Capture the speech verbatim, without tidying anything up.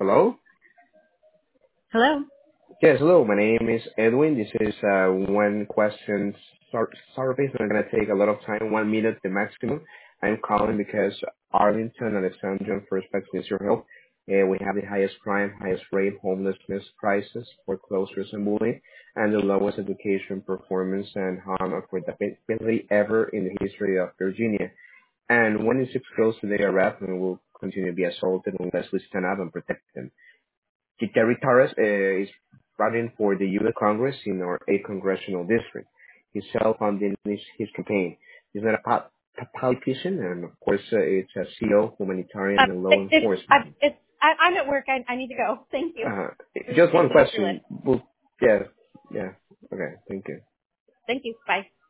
Hello? Hello. Yes, hello. My name is Edwin. This is uh, one question sur- survey. So I'm going to take a lot of time, one minute the maximum. I'm calling because Arlington, Alexandria, and First Bank needs your help. And we have the highest crime, highest rate, homelessness prices, foreclosures and bullying, and the lowest education performance and harm affordability ever in the history of Virginia. And when it's exposed to their arrest, we will continue to be assaulted unless we stand up and protect them. Gary Torres uh, is running for the U S Congress in our eighth congressional district. He's self-funding his, his campaign. He's not a, po- a politician, and of course, uh, it's a C E O, Uh, humanitarian, and law it, it's I, enforcement. it's I, I'm at work. I, I need to go. Thank you. Uh, For just one taking off your question. list. Well, yeah, yeah. Okay, thank you. Thank you. Bye.